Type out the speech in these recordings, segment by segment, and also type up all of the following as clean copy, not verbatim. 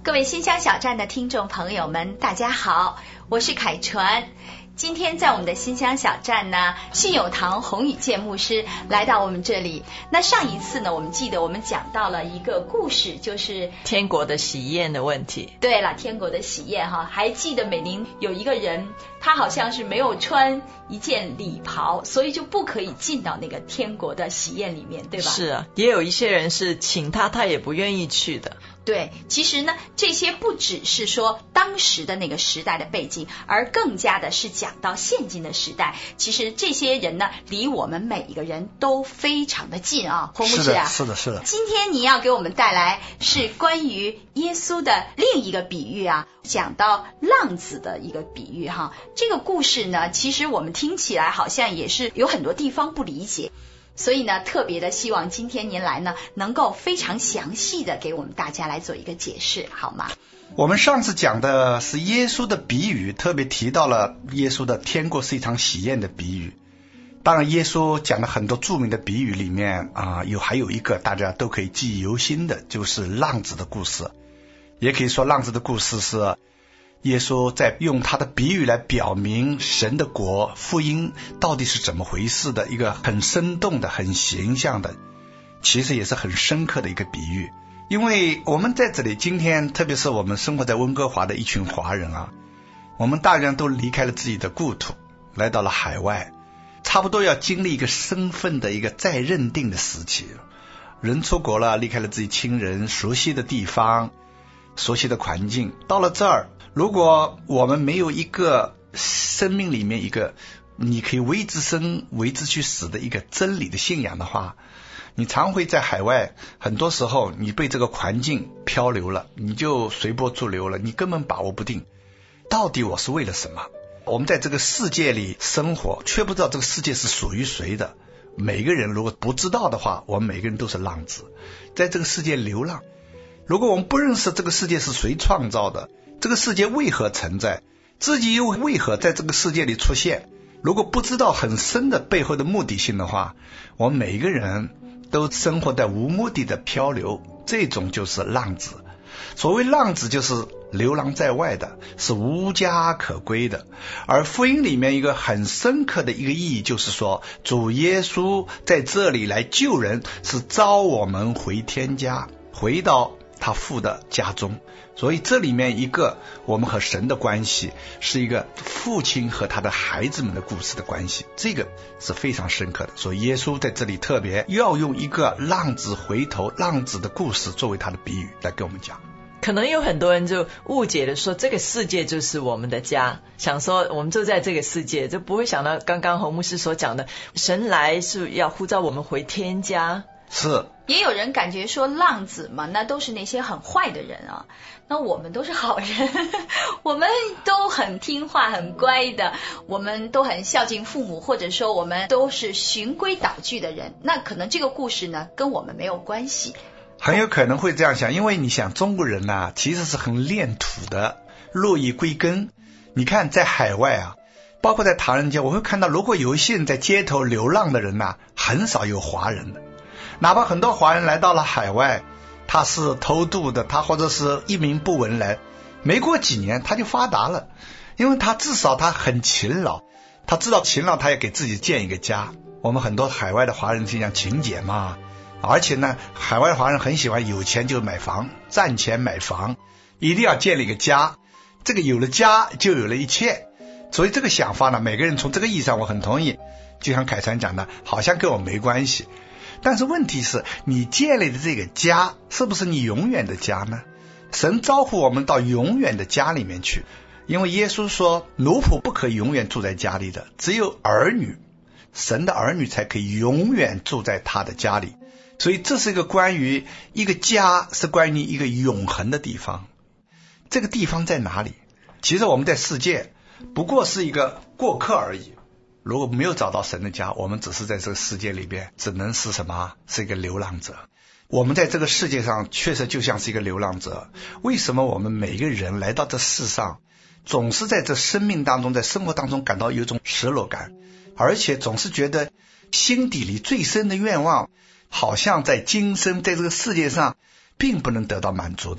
各位新乡小站的听众朋友们，大家好，我是凯传。今天在我们的新乡小站呢，信友堂洪宇健牧师来到我们这里。那上一次呢，我们记得我们讲到了一个故事，就是天国的喜宴的问题。 对了，天国的喜宴哈，还记得美玲有一个人，他好像是没有穿一件礼袍，所以就不可以进到那个天国的喜宴里面，对吧？ 是啊，也有一些人是请他，他也不愿意去的。 对，其实呢，这些不只是说当时的那个时代的背景，而更加的是讲到现今的时代。其实这些人呢，离我们每一个人都非常的近啊，洪牧师啊， 是的。 今天你要给我们带来是关于耶稣的另一个比喻啊，讲到浪子的一个比喻哈。这个故事呢，其实我们听起来好像也是有很多地方不理解。所以呢，特别的希望今天您来呢，能够非常详细的给我们大家来做一个解释，好吗？ 我们上次讲的是耶稣的比喻，特别提到了耶稣的天国是一场喜宴的比喻。当然，耶稣讲了很多著名的比喻里面还有一个大家都可以记忆犹新的，就是浪子的故事。也可以说，浪子的故事是耶稣在用他的比喻来表明神的国福音到底是怎么回事的一个很生动的很形象的，其实也是很深刻的一个比喻。因为我们在这里今天，特别是我们生活在温哥华的一群华人啊，我们大家都离开了自己的故土，来到了海外，差不多要经历一个身份的一个再认定的时期。人出国了，离开了自己亲人熟悉的地方熟悉的环境，到了这儿，如果我们没有一个生命里面一个你可以为之生为之去死的一个真理的信仰的话，你常会在海外，很多时候你被这个环境漂流了，你就随波逐流了，你根本把握不定到底我是为了什么。我们在这个世界里生活，却不知道这个世界是属于谁的。每个人如果不知道的话，我们每个人都是浪子，在这个世界流浪。如果我们不认识这个世界是谁创造的，这个世界为何存在，自己又为何在这个世界里出现，如果不知道很深的背后的目的性的话，我们每一个人都生活在无目的的漂流，这种就是浪子。所谓浪子就是流浪在外的，是无家可归的。而福音里面一个很深刻的一个意义，就是说主耶稣在这里来救人，是召我们回天家，回到他父的家中。所以这里面一个我们和神的关系，是一个父亲和他的孩子们的故事的关系，这个是非常深刻的。所以耶稣在这里特别要用一个浪子回头浪子的故事作为他的比喻来跟我们讲。 可能有很多人就误解了说这个世界就是我们的家，想说我们就在这个世界，就不会想到刚刚洪牧师所讲的神来是要呼召我们回天家。 是， 也有人感觉说浪子嘛，那都是那些很坏的人啊，那我们都是好人我们都很听话很乖的，我们都很孝敬父母，或者说我们都是循规蹈矩的人，那可能这个故事呢跟我们没有关系。 很有可能会这样想，因为你想中国人啊，其实是很恋土的，落叶归根。你看在海外啊，包括在唐人街，我会看到如果有一些人在街头流浪的人啊，很少有华人的。哪怕很多华人来到了海外，他是偷渡的，他或者是一名不闻来，没过几年他就发达了，因为他至少他很勤劳，他知道勤劳他也给自己建一个家。我们很多海外的华人就像勤俭嘛，而且呢，海外的华人很喜欢有钱就买房，赚钱买房，一定要建立一个家，这个有了家就有了一切。所以这个想法呢，每个人从这个意义上我很同意，就像凯传讲的，好像跟我没关系。但是问题是，你建立的这个家是不是你永远的家呢？神招呼我们到永远的家里面去，因为耶稣说奴仆不可以永远住在家里的，只有儿女，神的儿女才可以永远住在他的家里。所以这是一个关于一个家，是关于一个永恒的地方。这个地方在哪里？其实我们在世界不过是一个过客而已，如果没有找到神的家，我们只是在这个世界里边只能是什么？是一个流浪者。我们在这个世界上确实就像是一个流浪者。为什么我们每个人来到这世上，总是在这生命当中，在生活当中感到有一种失落感，而且总是觉得心底里最深的愿望，好像在今生在这个世界上并不能得到满足的。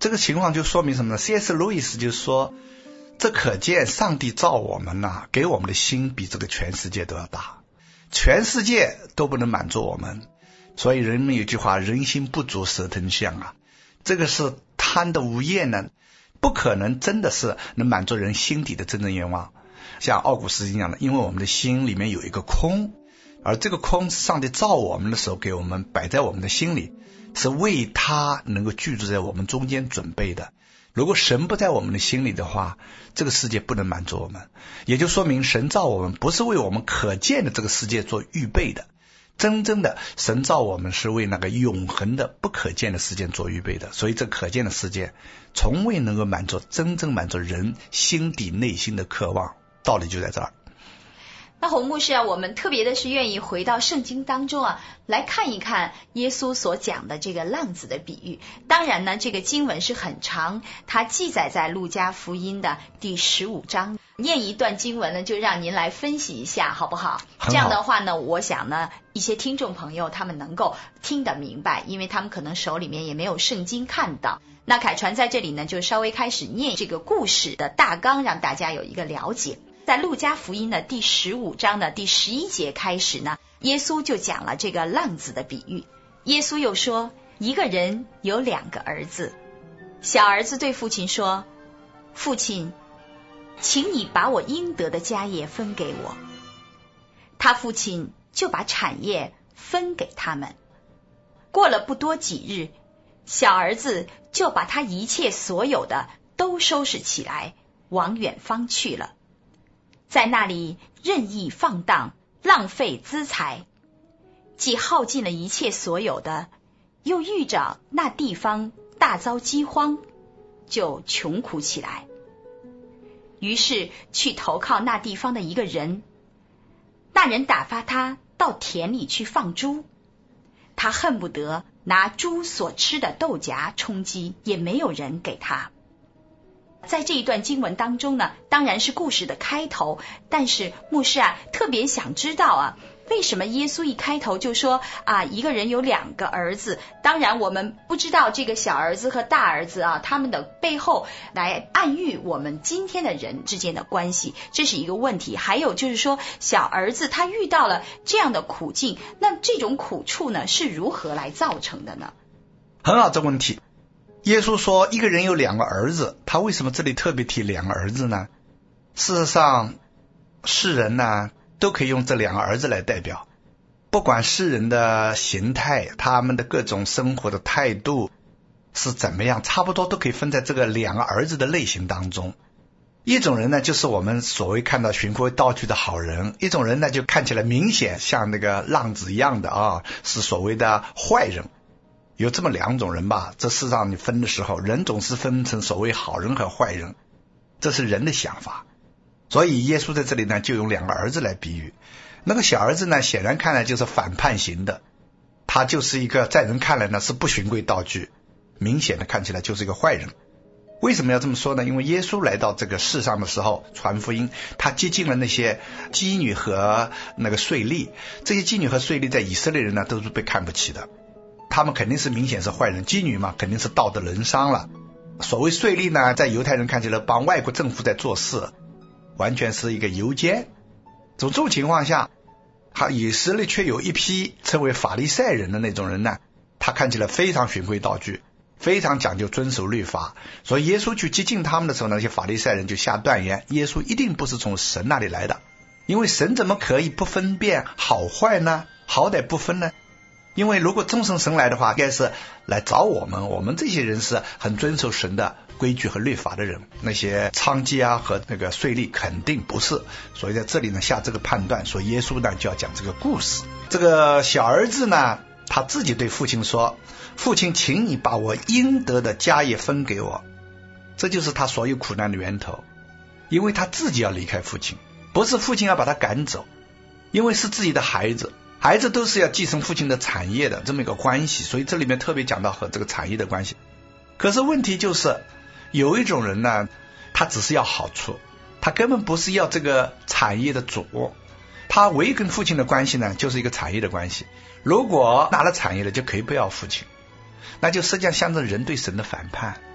这个情况就说明什么呢？ C.S. 路易斯就说，这可见上帝造我们啊，给我们的心比这个全世界都要大，全世界都不能满足我们。所以人们有句话，人心不足蛇吞象啊，这个是贪得无厌呢，不可能真的是能满足人心底的真正愿望。像奥古斯丁讲的，因为我们的心里面有一个空，而这个空是上帝造我们的时候给我们摆在我们的心里，是为他能够居住在我们中间准备的。如果神不在我们的心里的话，这个世界不能满足我们，也就说明神造我们不是为我们可见的这个世界做预备的，真正的神造我们是为那个永恒的不可见的世界做预备的。所以这可见的世界从未能够真正满足人心底内心的渴望，道理就在这儿。 那洪牧师啊，我们特别的是愿意回到圣经当中啊，来看一看耶稣所讲的这个浪子的比喻。当然呢，这个经文是很长，它记载在路加福音的第15章。念一段经文呢，就让您来分析一下好不好？这样的话呢，我想呢，一些听众朋友他们能够听得明白，因为他们可能手里面也没有圣经看到。那凯传在这里呢，就稍微开始念这个故事的大纲，让大家有一个了解。在路加福音的第15章的第11节开始呢，耶稣就讲了这个浪子的比喻。耶稣又说，一个人有2个儿子，小儿子对父亲说，父亲，请你把我应得的家业分给我。他父亲就把产业分给他们。过了不多几日，小儿子就把他一切所有的都收拾起来，往远方去了，在那里任意放荡，浪费资财，既耗尽了一切所有的，又遇着那地方大遭饥荒，就穷苦起来。于是去投靠那地方的一个人，那人打发他到田里去放猪，他恨不得拿猪所吃的豆荚充饥，也没有人给他。在这一段经文当中呢，当然是故事的开头，但是牧师啊，特别想知道啊，为什么耶稣一开头就说啊，一个人有2个儿子？当然我们不知道这个小儿子和大儿子啊，他们的背后来暗喻我们今天的人之间的关系，这是一个问题。还有就是说，小儿子他遇到了这样的苦境，那这种苦处呢，是如何来造成的呢？ 很好，这问题。耶稣说一个人有2个儿子，他为什么这里特别提2个儿子呢？事实上世人呢都可以用这2个儿子来代表，不管世人的形态，他们的各种生活的态度是怎么样，差不多都可以分在这个2个儿子的类型当中。一种人呢就是我们所谓看到循规蹈矩的好人，一种人呢就看起来明显像那个浪子一样的啊，是所谓的坏人。有这么2种人吧，这世上你分的时候，人总是分成所谓好人和坏人，这是人的想法。所以耶稣在这里呢就用2个儿子来比喻。那个小儿子呢显然看来就是反叛型的，他就是一个在人看来呢是不循规蹈矩，明显的看起来就是一个坏人。为什么要这么说呢？因为耶稣来到这个世上的时候传福音，他接近了那些妓女和那个税吏，这些妓女和税吏在以色列人呢都是被看不起的，他们肯定是明显是坏人，妓女嘛肯定是道德沦丧了。所谓税吏呢，在犹太人看起来帮外国政府在做事，完全是一个游奸。这种情况下，以色列却有一批称为法利赛人的那种人呢，他看起来非常循规蹈矩，非常讲究遵守律法。所以耶稣去接近他们的时候，那些法利赛人就下断言，耶稣一定不是从神那里来的，因为神怎么可以不分辨好坏呢？好歹不分呢？因为如果真从神来的话，应该是来找我们这些人是很遵守神的规矩和律法的人，那些娼妓啊和那个税吏肯定不是。所以在这里呢下这个判断，所以耶稣呢就要讲这个故事。这个小儿子呢，他自己对父亲说，父亲，请你把我应得的家业分给我。这就是他所有苦难的源头，因为他自己要离开父亲，不是父亲要把他赶走，因为是自己的孩子，孩子都是要继承父亲的产业的这么一个关系，所以这里面特别讲到和这个产业的关系。可是问题就是有一种人呢，他只是要好处，他根本不是要这个产业的主，他唯一跟父亲的关系呢就是一个产业的关系。如果拿了产业了就可以不要父亲，那就实际上象征人对神的反叛。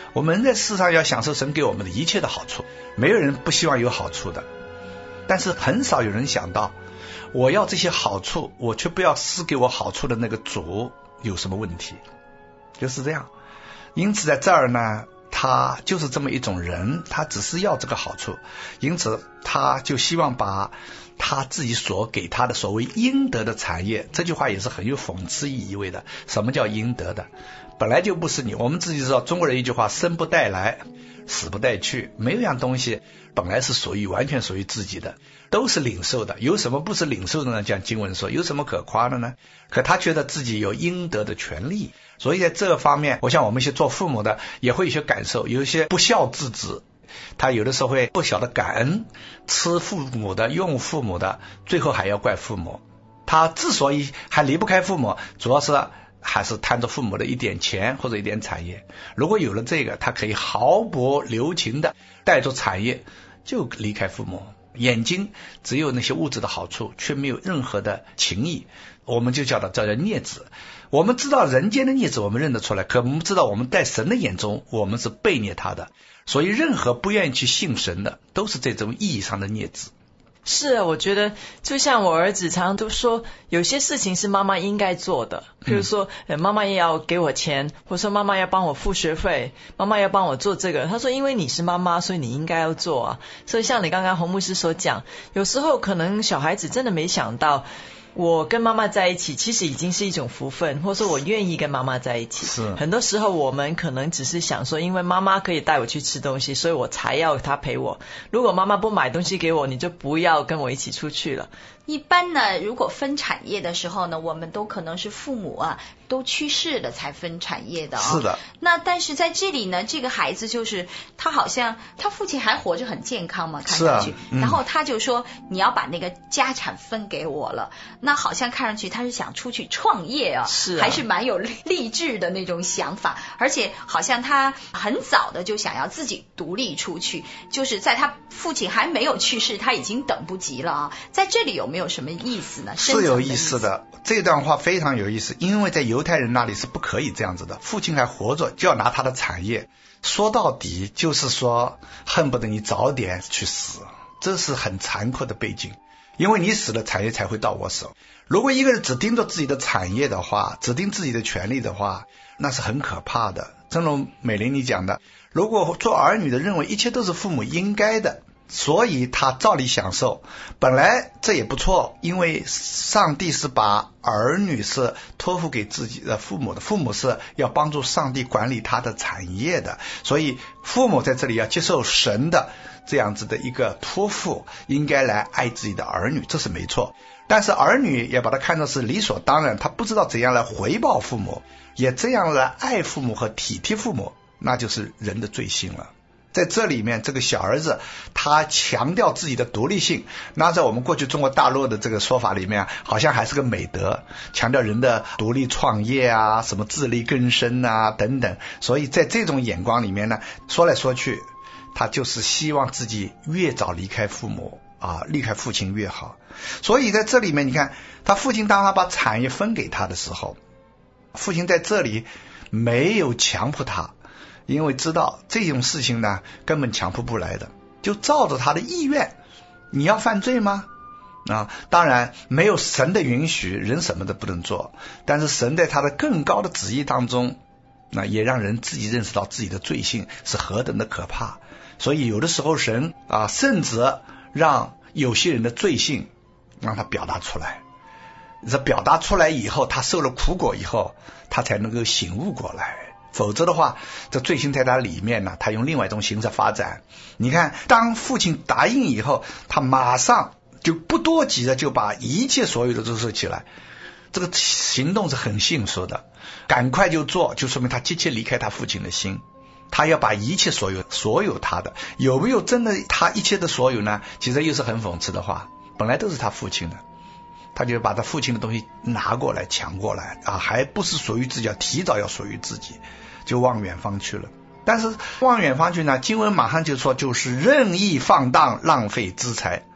我们在世上要享受神给我们的一切的好处，没有人不希望有好处的，但是很少有人想到，我要这些好处，我却不要施给我好处的那个主有什么问题，就是这样。因此在这儿呢，他就是这么一种人，他只是要这个好处，因此他就希望把他自己所给他的所谓应得的产业，这句话也是很有讽刺意味的。什么叫应得的？本来就不是你，我们自己知道中国人一句话，生不带来死不带去，没有样东西本来是完全属于自己的，都是领受的。有什么不是领受的呢？像经文说，有什么可夸的呢？可他觉得自己有应得的权利，所以在这个方面，我想我们一些做父母的也会有些感受，有一些不孝之子，他有的时候会不晓得感恩，吃父母的用父母的，最后还要怪父母。他之所以还离不开父母，主要是还是贪着父母的一点钱或者一点产业。如果有了这个，他可以毫不留情的带着产业就离开父母，眼睛只有那些物质的好处，却没有任何的情谊，我们就叫孽子。我们知道人间的孽子我们认得出来，可我们知道我们在神的眼中我们是悖逆他的，所以任何不愿意去信神的都是这种意义上的孽子。 是，我觉得就像我儿子常常都说，有些事情是妈妈应该做的，比如说妈妈也要给我钱，或者说妈妈要帮我付学费，妈妈要帮我做这个，他说因为你是妈妈，所以你应该要做啊。所以像你刚刚洪牧师所讲，有时候可能小孩子真的没想到，我跟妈妈在一起其实已经是一种福分，或者说我愿意跟妈妈在一起。 是很多时候我们可能只是想说，因为妈妈可以带我去吃东西，所以我才要她陪我，如果妈妈不买东西给我，你就不要跟我一起出去了。 一般呢，如果分产业的时候呢，我们都可能是父母啊都去世了才分产业的是的。 那但是在这里呢，这个孩子就是他好像他父亲还活着很健康嘛，看上去，然后他就说你要把那个家产分给我了。那好像看上去他是想出去创业啊，还是蛮有励志的那种想法，而且好像他很早的就想要自己独立出去，就是在他父亲还没有去世，他已经等不及了啊。在这里有没有什么意思呢？ 是有意思的，这段话非常有意思，因为在犹太人那里是不可以这样子的，父亲还活着就要拿他的产业，说到底就是说恨不得你早点去死，这是很残酷的背景，因为你死了产业才会到我手。如果一个人只盯着自己的产业的话，只盯自己的权利的话，那是很可怕的。正如美玲你讲的，如果做儿女的认为一切都是父母应该的，所以他照理享受，本来这也不错，因为上帝是把儿女是托付给自己的父母的，父母是要帮助上帝管理他的产业的，所以父母在这里要接受神的这样子的一个托付，应该来爱自己的儿女，这是没错。但是儿女也把它看作是理所当然，他不知道怎样来回报父母，也这样来爱父母和体贴父母，那就是人的罪性了。在这里面，这个小儿子他强调自己的独立性，那在我们过去中国大陆的这个说法里面，好像还是个美德，强调人的独立创业啊，什么自力更生啊等等。所以在这种眼光里面呢，说来说去，他就是希望自己越早离开父母啊，离开父亲越好。所以在这里面，你看他父亲当他把产业分给他的时候，父亲在这里没有强迫他，因为知道这种事情呢根本强迫不来的，就照着他的意愿。你要犯罪吗？当然没有神的允许，人什么都不能做，但是神在他的更高的旨意当中，也让人自己认识到自己的罪性是何等的可怕。所以有的时候神甚至让有些人的罪性让他表达出来，这表达出来以后，他受了苦果以后，他才能够醒悟过来，否则的话这罪性在他里面呢，他用另外一种形式发展。你看当父亲答应以后，他马上就不多急的就把一切所有的都收起来，这个行动是很迅速的，赶快就做，就说明他急切离开他父亲的心，他要把一切所有他的，有没有真的他一切的所有呢？其实又是很讽刺的话，本来都是他父亲的，他就把他父亲的东西拿过来抢过来还不是属于自己，要提早要属于自己，就往远方去了。但是往远方去呢，经文马上就说就是任意放荡浪费资财。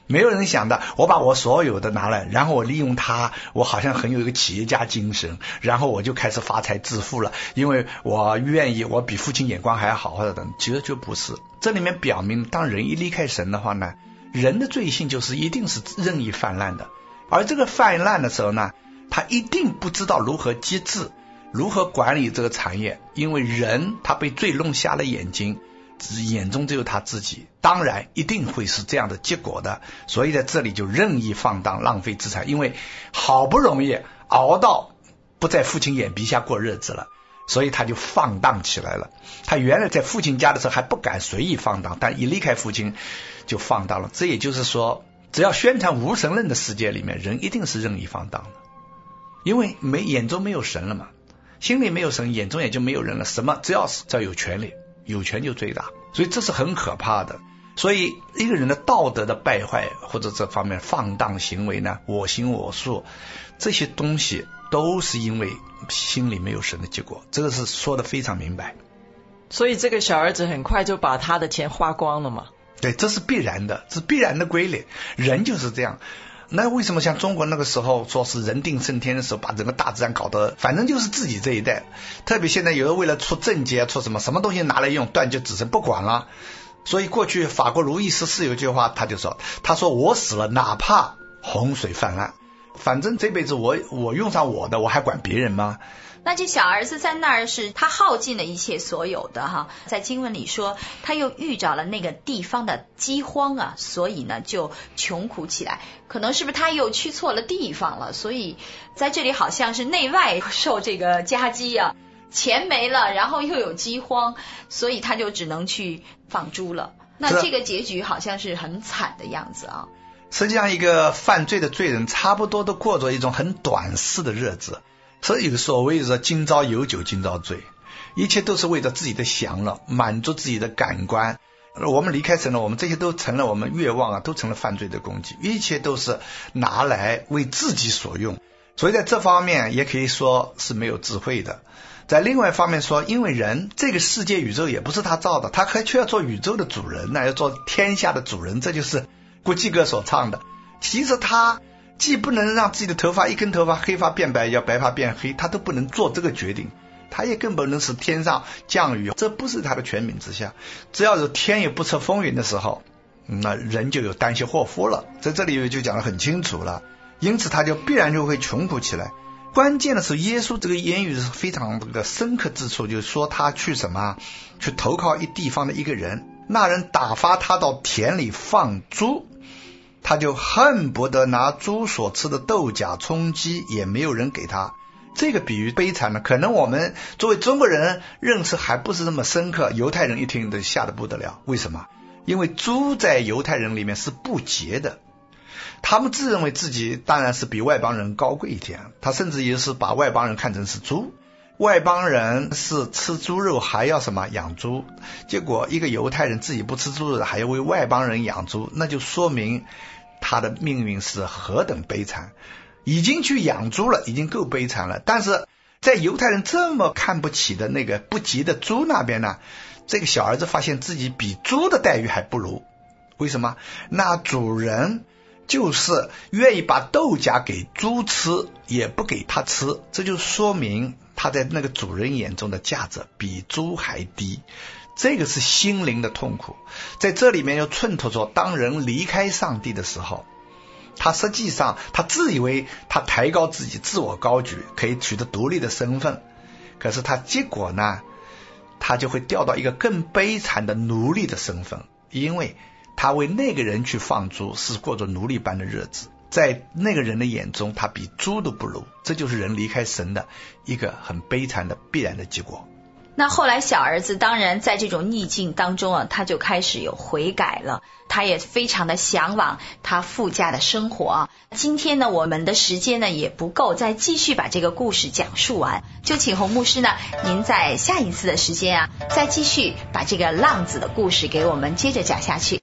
没有人想到我把我所有的拿来，然后我利用它，我好像很有一个企业家精神，然后我就开始发财致富了，因为我愿意，我比父亲眼光还好或者等，其实就不是。这里面表明，当人一离开神的话呢，人的罪性就是一定是任意泛滥的，而这个泛滥的时候呢，他一定不知道如何节制，如何管理这个产业，因为人他被罪弄瞎了眼睛，眼中只有他自己，当然一定会是这样的结果的。所以在这里就任意放荡，浪费资产，因为好不容易熬到不在父亲眼皮下过日子了，所以他就放荡起来了。他原来在父亲家的时候还不敢随意放荡，但一离开父亲就放荡了。这也就是说，只要宣传无神论的世界里面，人一定是任意放荡的，因为眼中没有神了嘛，心里没有神，眼中也就没有人了。什么只要有权利，有权就最大，所以这是很可怕的。所以一个人的道德的败坏或者这方面放荡行为呢，我行我素，这些东西都是因为心里没有神的结果，这个是说的非常明白。 所以这个小儿子很快就把他的钱花光了嘛。 对，这是必然的，是必然的规律，人就是这样。那为什么像中国那个时候说是人定胜天的时候，把整个大自然搞得反正就是自己这一代，特别现在有的为了出政绩出什么东西拿来用，断绝子孙不管了。所以过去法国路易14有句话，他说我死了哪怕洪水泛滥，反正这辈子我用上我的，我还管别人吗？ 那这小儿子在那儿是他耗尽了一切所有的哈，在经文里说他又遇着了那个地方的饥荒啊，所以呢就穷苦起来。可能是不是他又去错了地方了，所以在这里好像是内外受这个夹击啊，钱没了，然后又有饥荒，所以他就只能去放猪了。那这个结局好像是很惨的样子啊。 实际上一个犯罪的罪人差不多都过着一种很短视的日子，所以有所谓的今朝有酒今朝醉，一切都是为了自己的享乐，满足自己的感官。我们离开神了，我们这些都成了我们愿望啊，都成了犯罪的工具，一切都是拿来为自己所用。所以在这方面也可以说是没有智慧的。在另外一方面说，因为人这个世界宇宙也不是他造的，他却要做宇宙的主人呢，要做天下的主人，这就是国际歌所唱的。其实他既不能让自己的头发一根头发黑发变白，要白发变黑，他都不能做这个决定，他也更不能使天上降雨，这不是他的权柄之下。只要有天有不测风云的时候，那人就有旦夕祸福了，在这里就讲得很清楚了。因此他就必然就会穷苦起来。关键的是耶稣这个言语是非常的深刻之处，就是说他去去投靠一地方的一个人，那人打发他到田里放猪，他就恨不得拿猪所吃的豆荚充饥，也没有人给他。这个比喻悲惨了，可能我们作为中国人认识还不是那么深刻，犹太人一听都吓得不得了。为什么？因为猪在犹太人里面是不洁的，他们自认为自己当然是比外邦人高贵一点，他甚至也是把外邦人看成是猪。外邦人是吃猪肉还要养猪，结果一个犹太人自己不吃猪肉还要为外邦人养猪，那就说明他的命运是何等悲惨。已经去养猪了，已经够悲惨了，但是在犹太人这么看不起的那个不洁的猪那边呢，这个小儿子发现自己比猪的待遇还不如。为什么？那主人就是愿意把豆荚给猪吃，也不给他吃，这就说明他在那个主人眼中的价值比猪还低。这个是心灵的痛苦。在这里面又衬托说，当人离开上帝的时候，他实际上他自以为他抬高自己，自我高举，可以取得独立的身份，可是他结果呢，他就会掉到一个更悲惨的奴隶的身份，因为他为那个人去放猪，是过着奴隶般的日子，在那个人的眼中他比猪都不如。这就是人离开神的一个很悲惨的必然的结果。 那后来小儿子当然在这种逆境当中啊，他就开始有悔改了，他也非常的向往他父家的生活啊。今天呢，我们的时间呢也不够再继续把这个故事讲述完，就请洪牧师呢，您在下一次的时间啊，再继续把这个浪子的故事给我们接着讲下去。